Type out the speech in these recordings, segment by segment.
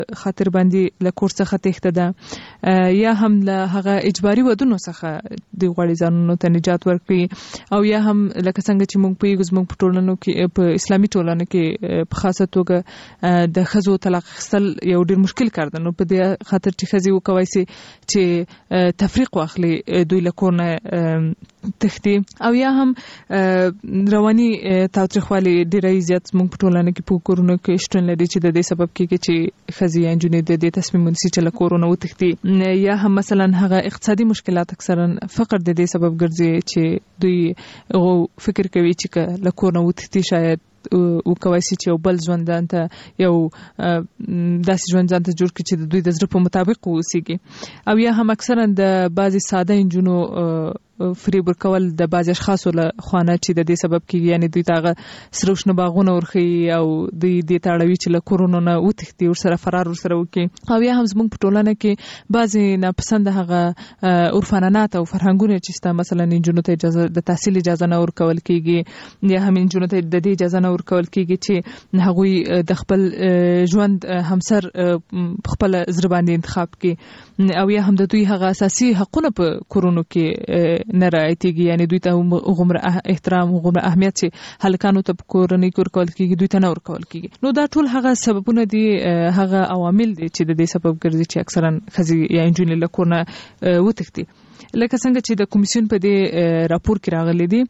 خاطر باندې له کور څخه تښته ده یا هم له هغه اجباري ودونو څخه د غوړي ځانونو ته نجات ورکړي او یا هم لکه څنګه چې موږ په زموږ په ټولنو کې په اسلامي ټولنو کې په خاصه توګه د ښځو طلاق اخیستل یو ډېر مشکل کار ده. نو په دې خاطر چې ښځې وکوای شي چې تفریق واخلي دوی له کور نه تښتي او یا هم رواني تاوتریخوالي ډېر زیات موږ په ټولنه کې په کورونو کې شتون لري چې د دې سبب کېږي چې ښځې یا نجونې د دې تصمیم ونیسي چې له کورونو وتښتي یا هم مثلا هغه اقتصادي مشکلات اکثرا فقر د دې سبب ګرځي چې دوی فکر کوي چې له کور نه وتښتي شاید وکوای شي چې یو بل ژوند ته یو داسې ژوند ته جوړ کړي چې د دوی د زړه په مطابق اوسېږي او یا هم اکثرا د بعضي ساده نجونو فریب ورکول د بعض اشخاصو له خوانه چې د دې سبب کېږي یعنی دوی ته سره شنه باغونه ورخي او دوی دې تاړوي چې له کورونو نه وتښتي ورسره فرار ورسره وکړي او یا هم زموږ په ټولنه کې بعضي ناپسند هغه عرفانات او فرهنګونه چې ستا مثلا نجونو ته اجازه د تحصیل اجازه نه ورکول کېږي یا هم نجونو ته د دې اجازه نه ورکول کېږي چې هغوی د خپل ژوند همسر خپل زړه باندې انتخاب کړي او یا هم د دوی هغه اساسي حقونه په کورونو کې نه راځي یعنی دوی ته غومره احترام غومره اهمیت چې هلکانو ته کورنۍ ورکول کېږي دوی ته نه ورکول کېږي. نو دا ټول هغه سببونه دي هغه عوامل دي چې د دې سبب ګرځي چې اکثرا ښځې یا نجونې له کور نه وتښتي. لکه څنګه چې د کمیسیون په دې راپور کې راغلي دي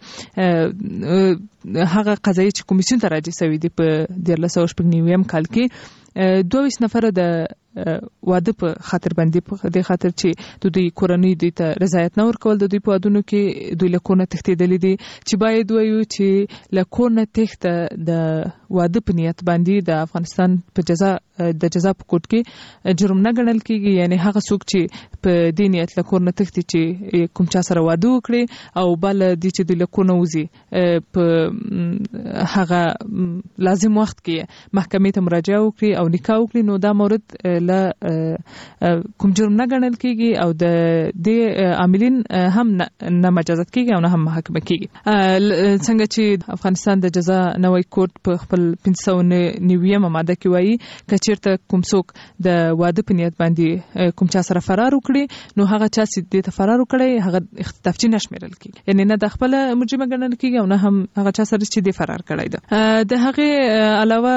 هغه قضایي چې کمیسیون ته راځي سوي دي په 1999 کال کې 22 نفر د واده په خاطر باندې په دې خاطر چې د دوی کورنۍ دوی ته رضایت نه ورکول د دوی په وادونو کې دوی له کور نه تښتېدلي دي چې باید وایو چې له کور نه تښته د واده په نیت باندې د افغانستان په جزا په کوټ کې جرم نه ګڼل کېږي یعنی هغه څوک چې په دې نیت له کور نه تښتي چې کوم چا سره واده وکړي او بل دې چې دوی له کور نه وځي په هغه لازم وخت کې محکمې ته مراجعه وکړي او نکاح وکړي نو دا مورد له کوم جرم نه ګڼل کېږي او د دې عاملین هم نه مجازات کېږي او نه هم محاکمه کېږي. څنګه چې افغانستان د جزا نوی کوډ په خپل 590 ماده کې وایي چې چیرته کوم څوک د واده په نیت باندې کوم چا سره فرار وکړي نو هغه چا چې د فرار وکړي هغه اختطافچی نشمیرل کېږي یعنی نه د خپل مجرم ګڼل کېږي او نه هم هغه چا سره چې د فرار کړی ده. د هغه علاوه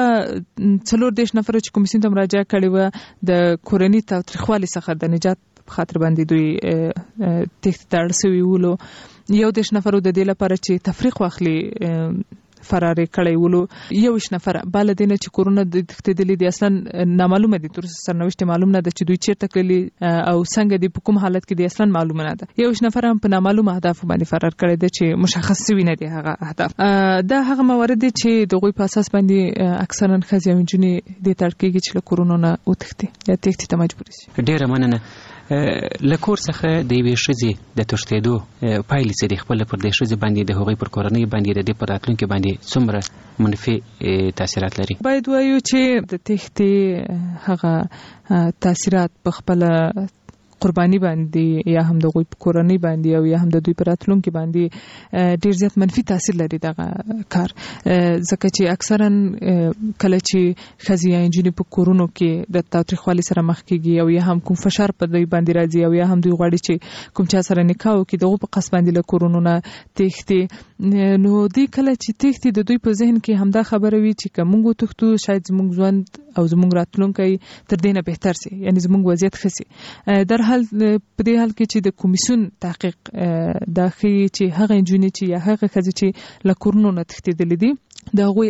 4 نفر چې کمیسیون ته مراجعه کړې و د کورنۍ تاوتریخوالي څخه د نجات په خاطر باندې دوی تښتې ته اړ شوي ولو 11 نفر د دې لپاره چې تفریق واخلي فرار کړی ولو 21 نفر بل دینه چې کورونه د تښتېدلي دي اصلا نامعلومه دي تر سرنوشت معلوم نه ده چې دوی چیرته کړي او څنګه دي په کوم حالت کې دي اصلا معلومه نه ده. 21 نفر هم په نامعلومه اهداف باندې فرار کړی دي چې مشخص شوی نه دي هغه اهداف. دا هغه موارد دي چې دغه په اساس باندې اکثرا ښځې او نجونې د ترکیږي چې له کورونو نه وتښتي یا تښتي ته مجبور شي. ډیره مننه. لکور څخه د یوې ښځې د تښتېدو پایلې څه دي خپل پر دې ښځې باندې د هغوی پر کورنۍ باندې د دې پر راتلونکي باندې څومره منفي تاثیرات لري؟ باید وایو چې د تښتې هغه تاثیرات په خپل قرباني باندې یا هم د غوی په کورنۍ باندې او یا هم د دوی په راتلونکي باندې ډیر زیات منفي تاثیر لري دغه کار ځکه چې اکثرا کله چې ښځې یا نجونې په کورونو کې د تاوتریخوالي سره مخ کېږي او یا هم کوم فشار په دوی باندې راځي او یا هم دوی غواړي چې کوم چا سره نکاح وکړي دغه په قصد باندې له کورونو نه تښتي نو دوی کله چې تښتي د دوی په ذهن کې همدا خبره وي چې که موږ وتښتو شاید زموږ ژوند او زموږ راتلونکی تر دې نه بهتر سي یعنی زموږ وضعیت ښه سي. در حال په دې حال کې چې د کمیسیون تحقیق دا ښیي چې هغه نجونې چې یا هغه ښځې چې له کورونو نه تښتېدلې دي د هغوی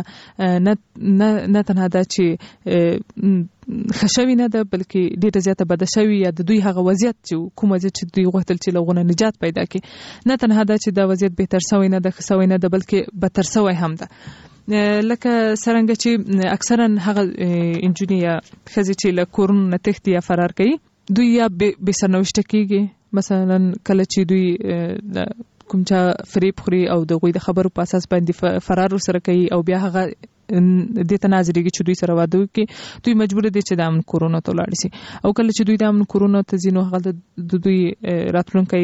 آینده نه تنها دا چې ښه شوې نه ده بلکې ډېره زیاته بده شوې یا د دوی هغه وضعیت چې کوم وضعیت چې دوی غوښتل چې له هغو نه نجات پیدا کړي نه تنها دا چې دا وضعیت بهتر شوی نه ده ښه شوی نه ده بلکې بدتر شوی هم ده. لکه څرنګه چې اکثرا هغه نجونې یا ښځې چې له کورونو نه تښتي یا فرار کوي دوی یا بې سرنوشته کېږي مثلا کله چې دوی کوم چا فریب خوري او د غوی د خبرو په اساس باندې فرار سره کوي او بیا هغه د تنازلېږي چې دوی سره واده وکړي دوی مجبور دي چې د امن کورونو ته ولاړ شي او کله چې دوی د امن کورونو ته ځي نو هغه د دوی راتلونکی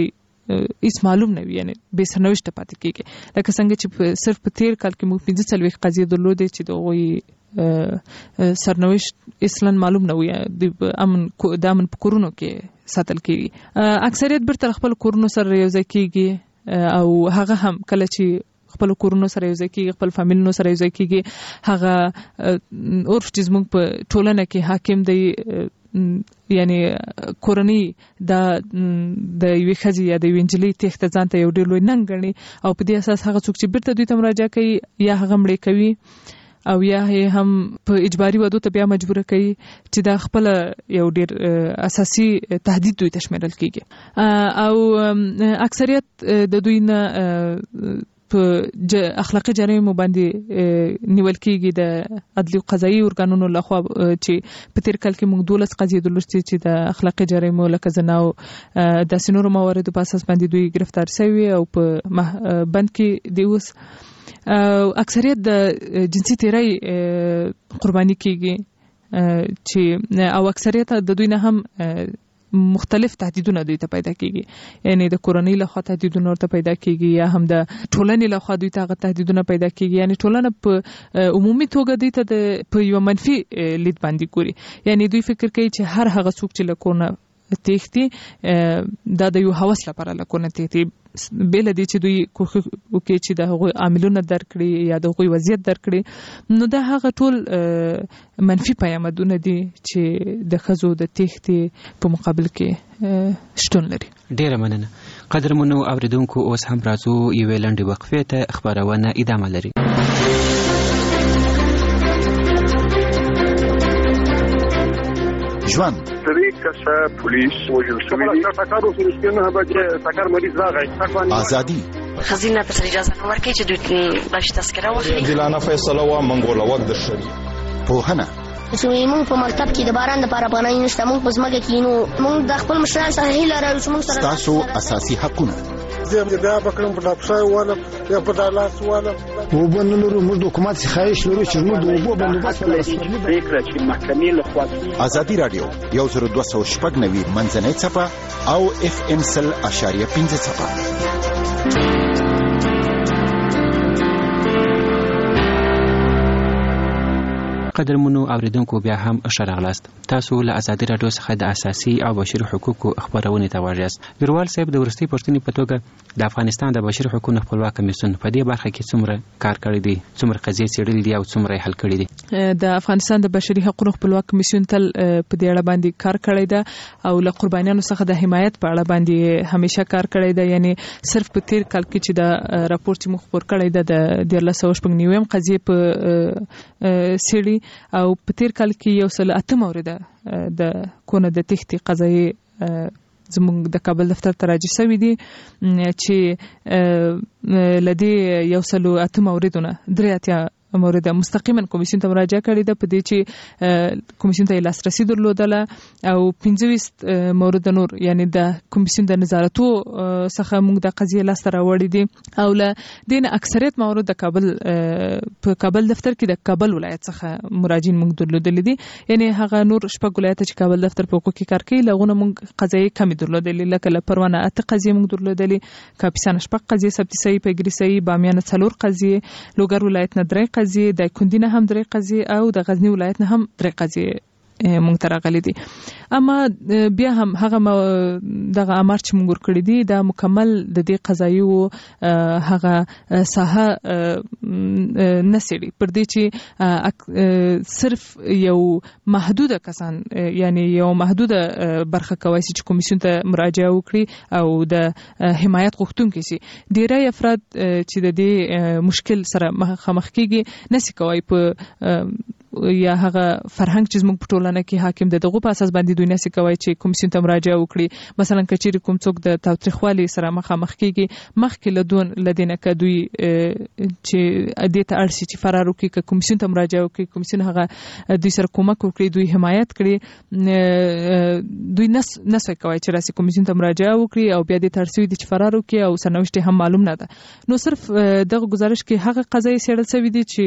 هیڅ معلوم نه وي، یعنی بې سرنوشته پاتې کیږي. لکه څنګه چې صرف په تیر کال کې موږ 45 قضیې درلودې چې د هغوی سرنوشت اصلا معلوم نه وي، د امن په کورونو کې ساتل کیږي. اکثریت بیرته خپل کورونو سره یوځای کیږي او هغه هم کله چې خپل کورونو سره یوځای کیږي، خپل فامیلونو سره یوځای کیږي، هغه عرف چې زموږ په ټولنه کې حاکم دی، یعنی کورنۍ د یوې ښځې یا د یوې نجلۍ تېښته ځان ته یو ډېر لوی ننګ ګڼي او په دې اساس هغه څوک چې بیرته دوی ته مراجعه کوي یا هغه مړې کوي او یا هم په اجباري ودو ته بیا مجبوره کوي چې دا خپل یو ډېر اساسي تهدید دوی ته شمیرل کیږي. او اکثریت د دوی نه په اخلاقي جرایمو باندې نیول کیږي د عدلي او قضایي ارګانونو لخوا، چې په تیر کال کې موږ 12 قضیې درلودې چې د اخلاقي جرایمو لکه زنا او داسې نورو مواردو په اساس باندې دوی گرفتار شوي او په بند کې دی اوس. اکثریت د جنسي تیرای قرباني کیږي چې او اکثریت د دوی نه هم مختلف تهدیدونه دوی ته پیدا کیږي، یعنی د کورنۍ لخوا تهدیدونه ورته پیدا کیږي یا هم د ټولنې لخوا دوی ته تهدیدونه پیدا کیږي. یعنی ټولنه په عمومي توګه دوی ته په یو منفي لید باندې ګوري، یعنی دوی فکر کوي چې هر هغه څوک چې له کور نه تېښتي دا د یو هوس لپاره له کور نه تېښتي، بې له دې چې دوی کوښښ وکړي چې د هغوی عاملونه درک کړي یا د هغوی وضعیت درک کړي. نو دا هغه ټول منفي پیامدونه دي چې د ښځو د تېښتې په مقابل کې شتون لري. ډیره مننه. قدرمنو اوریدونکو، اوس هم راځو یوې لنډې وقفې ته، خپرونه ادامه لري. ژوند کسه پولیس وجل شوی دی، تاکارو سرشتنه به تاکار مریض راغی. ازادي خزینه پر اجازه ورکړي چې دوی باندې تذکره واخلي. دلانه فیصله وا منګوله وخت شوی. پوهنه موږ په مکتب کې د باران لپاره پناه نشته، موږ په ځمکه کې نو موږ د خپل مشران سره هیله لرو چې موږ سره تاسو اساسي حقونه زه بیا بکرم په ډاپسای واله یا په دالاس واله وبنلو موږ د حکومت څخه خواهش لرو چې موږ د وبو بندوبست پریکړه چې محکمې له خوا ازادي رادیو 102.9 منځنۍ څپه او FM 100.5 څپه. قدرمنو اوریدونکو، بیا هم ښه راغلاست. تاسو له ازادي رادیو څخه د اساسي او بشري حقوقو خبرونه ته غواړئ. ګروال صاحب، د ورستي پښتنې په توګه د افغانستان د بشري حقوقو خپلواک کمیسیون په دې برخه کې څومره کار کړی دی، څومره قضیې څېړلې دي او څومره حل کړی دي؟ د افغانستان د بشري حقوقو خپلواک کمیسیون تل په دې اړه باندې کار کړی دی او له قربانیانو څخه د حمایت په اړه باندې همیشه کار کړی دی. یعنی صرف په تیر کال کې چې د راپور چې مخ خبر کړی دی د 1399 قضیې په سړي او په تیر کال کې 108 مورده د کونه د تېښتې قضایي زموږ د کابل دفتر ته راجع شوي دي چې لدې 108 موردونه 83 مورد مستقیما کمیسیون ته مراجعه کړې ده، په دې چې کمیسیون ته لاسرسي درلودله او 25 مورد نور یعنی د کمیسیون د نظارتو څخه موږ د قضیه لاسته راوړې دي او له دین اکثریت مورد د کابل په کابل دفتر کې د کابل ولایت څخه مراجعین موږ درلودل دي. یعنی هغه نور شپږ ولایت چې کابل دفتر په حقوقي کار کوي لغونه موږ قضیه کمی درلودل، لکه پروانه 8 قضیه موږ درلودلې، کاپیسان شپږ قضیه، سبتسي پیګریسي بامیان 4 قضیه، لوګر ولایت نه 3 قضیه، د کندی نه هم 3 قضیه او د غزنی ولایت نه هم 3 قضیه مونږ ته راغلي دي. اما بیا هم هغه دغه امر چې مونږ ورکړي دي دا مکمل د دې قضایو هغه ساحه نسړي پر دې چې صرف یو محدوده کسان یعنی یو محدوده برخه کوي چې کمیسیون ته مراجعه وکړي او د حمایت غوښتونکي شي. ډیری افراد چې د دې مشکل سره مخامخ کیږي نسی کوي په یا هغه فرهنګ چې موږ په ټولنه کې حاکم ده دغه په اساس باندې دوی نسی کوي چې کمیسیون ته مراجعه وکړي. مثلا کچېری کوم څوک د تاوتریخوالي سره مخامخ کیږي مخکې لدونه کدوی چې ادیته ارسي چې فرار وکړي ک کمیسیون ته مراجعه وکړي، کمیسیون هغه دوی سره کومک وکړي، دوی حمایت کړي، دوی نسوي کوي چې راسي کمیسیون ته مراجعه وکړي او بیا د ترسوي د فرار وکړي او سرنوشت هم معلوم نه ده. نو صرف دغه گزارش کې هغه قضایي سیړل شوی دي چې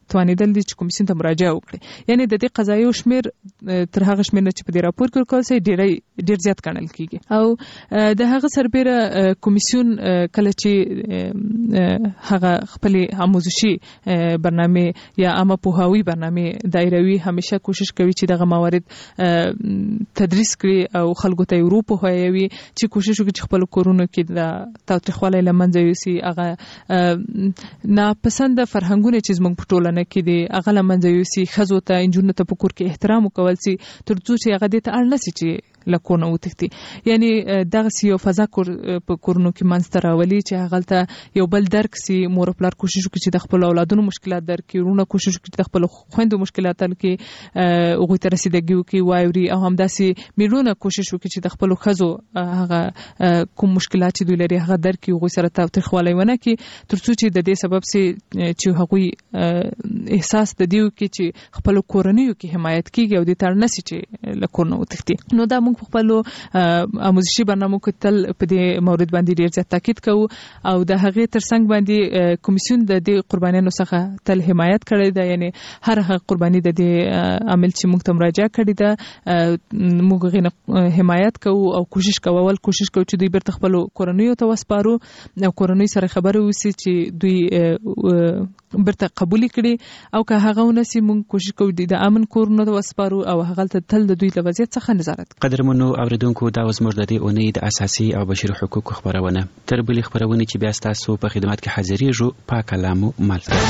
توانیدل دي چې کمیسیون ته مراجعه وکړي. یعنی د دې قضایو شمیر تر هغه شمیر نه چې په دې راپور کې ورکول شوی ډیر زیات ګڼل کیږي. او د هغه سربېره کمیسیون کله چې هغه خپل آموزشي برنامه یا عامه پوهاوی برنامه دایروي همیشه کوشش کوي چې دغه موارد تدریس کړي او خلکو ته یورپ هوایوي چې کوشش وکړي چې خپل کورونو کې د تاوتریخوالي لمنځه یوسي. هغه ناپسند فرهنګونه چې زموږ په ټولنه کې دي هغه لمنځه یوسي. ښځو ته انجونو ته په کور کې احترام وکول سي تر څو چې هغه دې ته اړ نشي چې لکونه وتښتي. یعنی دغه یو فضا په کورونو کې منځته راولي چې هغه ته یو بل درک سي. مور پلار کوشش وکړي چې د خپل اولادونو مشکلات درک کړي، ورونه کوشش وکړي چې د خپل خويندو مشکلات حل کړي، هغوی ته رسیدګي وکړي واوري، او همداسې میرونه کوشش وکړي چې د خپل ښځو هغه کوم مشکلات چې دوی لري هغه درک کړي، هغوی سره تاوتریخوالی ونه کړي، تر څو چې د دې سبب سي چې هغوی احساس د دې وکړي چې خپل کورنیو کې حمایت کیږي او د تړ نشي چې لکونه وتښتي. نو دا موږ په خپل آموزشي برنامو کې تل په دې مورد باندې ډیر زیات تاکید کوو او د هغې ترڅنګ باندې کمیسیون د دې قربانیانو څخه تل حمایت کړی ده. یعنی هر هغه قرباني د دې عامل چې موږ ته مراجعه کړې ده موږ غوښنه حمایت کوو او کوشش کوو چې دوی بیرته خپل کورنیو ته وسپارو او کورنۍ سره خبرې وسی چې دوی بیرته قبول کړي او که هغه ونسي موږ کوشش کوو د امن کورونو ته وسپارو او هغه تل د دوی له وضعیت څخه نظارت کوو. قدرمنو اوریدونکو دا اوس موږ د دې اونۍ د اساسي او بشري حقوقو خبرونه تر بلې خبرونه چې بیا ستاسو په خدمت کې حاضرېږو پاک کلامو ملته.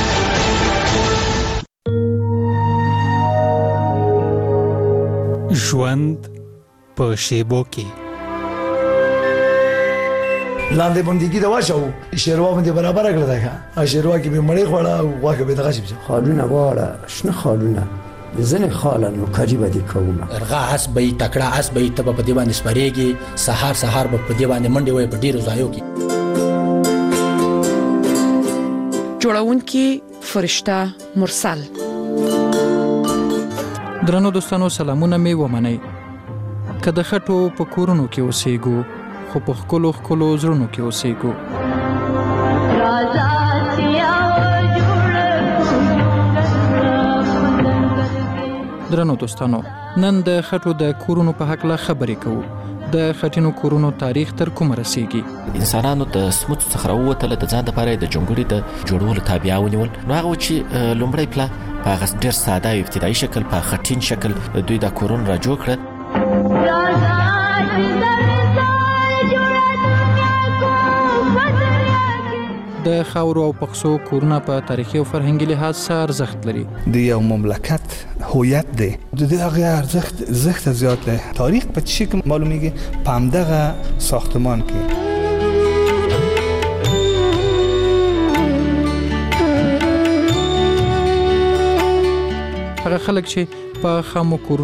ژوند په شیبو کې لاندې باندې دا واچو شیروا باندې برابر کړل دا شیروا کې به مړې خوړه او واکه به دغه شي خالونه واړه شنه خالونه زنه خالانو کاری بدی کوم ارغا اس به تکړه اس به ته په دی باندې سپریږي سحر به په دی باندې منډي وای په ډیرو ځایو کې جوړون کې فرشتہ مرسل. درنو دوستانو سلامونه می ومنئ. که د خټو په کورونو کې اوسېګو خو په خپلو زړونو کې اوسېګو. درنو دوستانو نن د خټو د کورونو په حق لا خبرې کوو. د خټینو کورونو تاریخ تر کومه رسیږي؟ انسانانو د سموت څخه راووتل د ځان لپاره د جنګوري د جوړولو تابع ونیول. نو هغه چې لومړی پلا په هغه ډېر ساده ابتدایي شکل په خټین شکل دوی د کورون را جوړ کړ. د خاورو او پخسو کورونه په تاریخي او فرهنګي لحاظ څه ارزښت لري؟ د یو مملکت هویت دی. د دې هغه ارزښت زیات دی. تاریخ په چی کې معلومیږي په همدغه ساختمان کې. هغه خلک چې په خامو